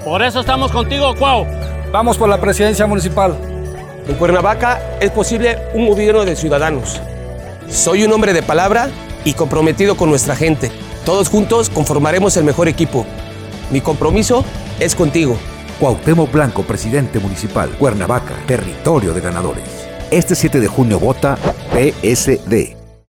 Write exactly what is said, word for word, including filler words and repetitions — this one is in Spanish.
Por eso estamos contigo, Cuau. Vamos por la presidencia municipal. En Cuernavaca es posible un gobierno de ciudadanos. Soy un hombre de palabra y comprometido con nuestra gente. Todos juntos conformaremos el mejor equipo. Mi compromiso es contigo. Cuauhtémoc Blanco, presidente municipal, Cuernavaca, territorio de ganadores. Este siete de junio vota P S D.